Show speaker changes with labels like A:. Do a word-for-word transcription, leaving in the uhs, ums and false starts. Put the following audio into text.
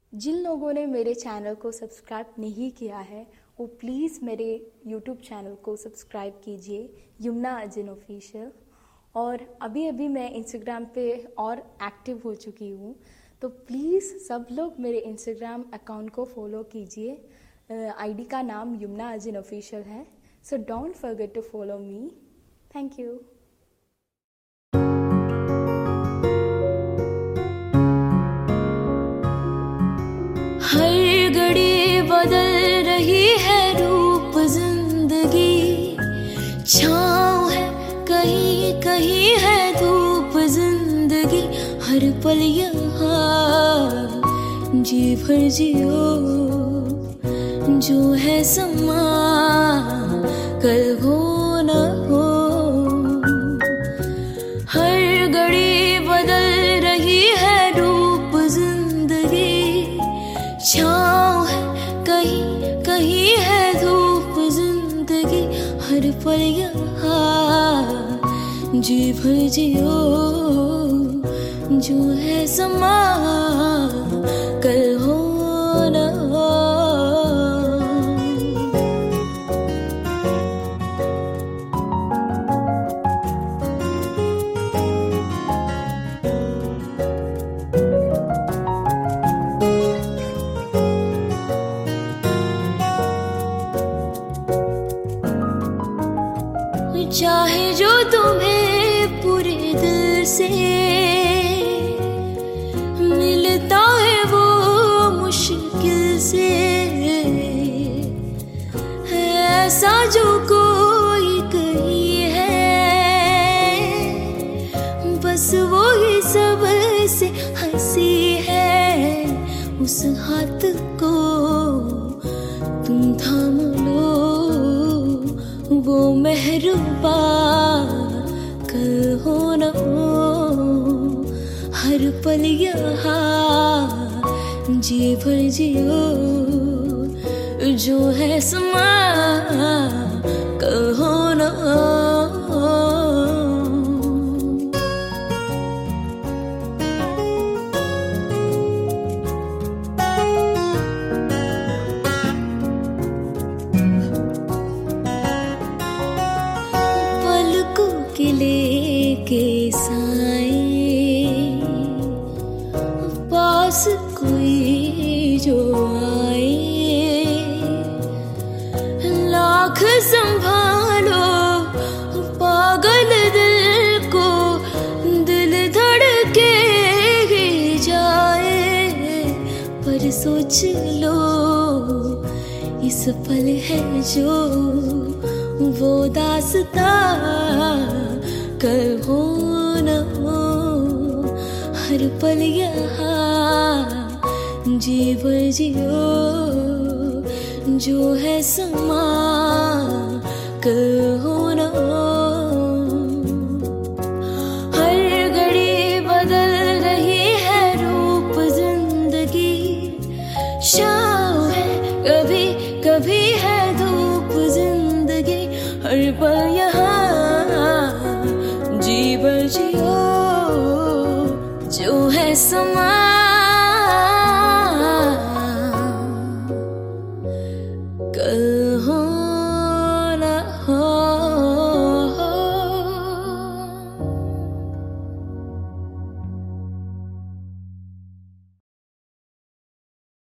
A: जिन लोगों ने मेरे चैनल को सब्सक्राइब नहीं किया है वो प्लीज़ मेरे यूट्यूब चैनल को सब्सक्राइब कीजिए, यमुना अजिन ऑफिशियल। और अभी अभी मैं इंस्टाग्राम पे और एक्टिव हो चुकी हूँ, तो प्लीज़ सब लोग मेरे इंस्टाग्राम अकाउंट को फॉलो कीजिए। आईडी का नाम यमुना अजिन ऑफिशियल है, so don't forget to follow me. Thank you.
B: हर घड़ी बदल रही है रूप जिंदगी, छाँव है कहीं कहीं है धूप जिंदगी। हर पल यहाँ जी भर जियो, जो है समा कल हो न हो। हर घड़ी बदल रही है रूप जिंदगी, छाँव है कहीं कहीं है धूप जिंदगी। हर पल यहाँ जी भर जियो, जो है समा कल हो न हो। चाहे जो तुम्हें पूरे दिल से मिलता है वो मुश्किल से, ऐसा जो कोई कहीं है बस वो ही सब से हंसी है। उस हाथ को तुम थाम लो, वो मेहरबा कल हो न हो। हर पल यहाँ जी भर जियो, जो है समा कल हो न हो। किले के साए पास कोई जो आए, लाख संभालो पागल दिल को, दिल धड़के ही जाए। पर सोच लो इस पल है जो वो दास्ता कल हो न हो। हर पल यहाँ जी भर जियो, जो है समा कल हो न हो। हर घड़ी बदल रही है रूप जिंदगी, छाँव है कभी कभी है धूप जिंदगी। हर पल यहाँ जी भर जियो।